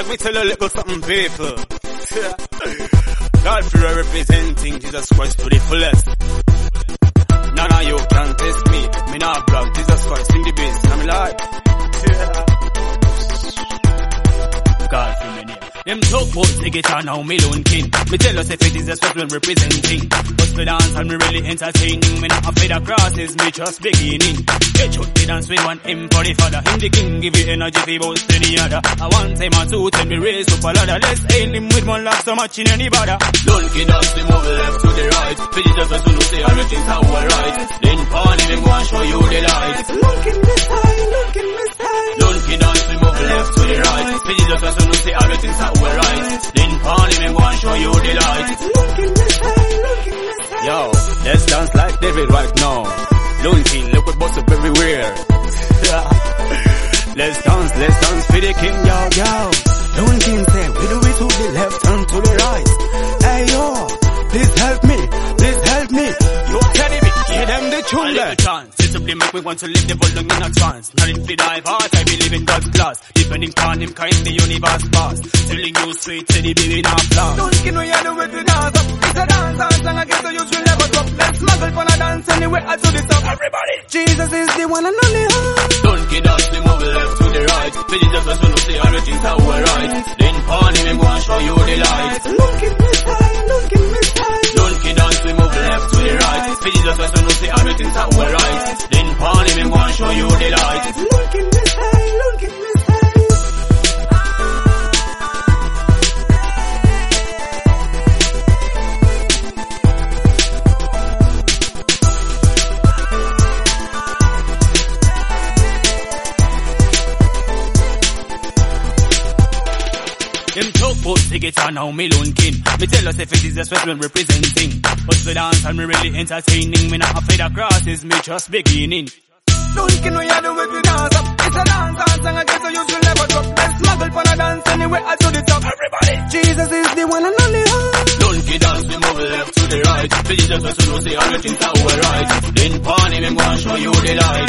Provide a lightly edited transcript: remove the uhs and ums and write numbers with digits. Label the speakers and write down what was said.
Speaker 1: let me tell you a little something, people. God for representing Jesus Christ to the fullest. None of you can test me. Me not blog Jesus Christ in the base. I'm alive. God for me. Them talk about the guitar now, me lone king. Me tell us if it is a special representing. But the dance and me really entertaining. Me not afraid of crosses, me just beginning. Get shoot me dance with one M for the father. Him the king, give you energy for both any other. I one time or two, tell me raise up a ladder. Let's aim him with one laugh so much in any bother. Lone king dance, we move left to the right. Finish just as soon as say everything's how we're right. Then pawn him, go and show you the light.
Speaker 2: Lone king this time, Lone king this time.
Speaker 1: Lone king dance, we move left to the right. Finish just as soon as say everything's how we're right. Then pawn him, go and show you the light.
Speaker 2: Lone king this time, Lone king this time.
Speaker 1: Yo, let's dance like David right now. Lone king, look what boss up everywhere. Let's dance for the king, yo, yo. Lone king say, we do it to the left and to the right. Hey yo, please help me. Yo, Teddy B, give them the tune there. Simply make me want to live the volume in a trance. Not in the dive heart, I believe in God's class. Depending on him, kind the universe pass. Telling you sweet Teddy B in our plan.
Speaker 2: Don't skin we are the way to dance up. It's a dance song, I guess the youth will never drop. Let's smuggle for a dance anywhere I to the top. Everybody, Jesus is the one and only heart.
Speaker 1: Don't get dance, we move left to the right. Finish just as soon as say everything's how we're right. Then pawn him and go and show you the light.
Speaker 2: Lone king this time, Lone king this time.
Speaker 1: Don't get dance, we move left to the right. Finish just as soon as say everything's how we're right. Then pawn him and go and show you the light.
Speaker 2: Lone king this time, Lone king this time.
Speaker 1: Them talk about the guitar now, me lone king. Me tell us if it is a special representing. But the dance and me really entertaining. Me not afraid of crosses, me just beginning.
Speaker 2: Don't skin we are the way to dance up. It's a dance song, I guess the youth will never drop. Let's smuggle for a dance anywhere I to the top. Everybody, Jesus is the one and only heart.
Speaker 1: Don't get dance, we move left to the right. Finish just as soon as say everything's how we're right. Then pawn him and go and show you the light.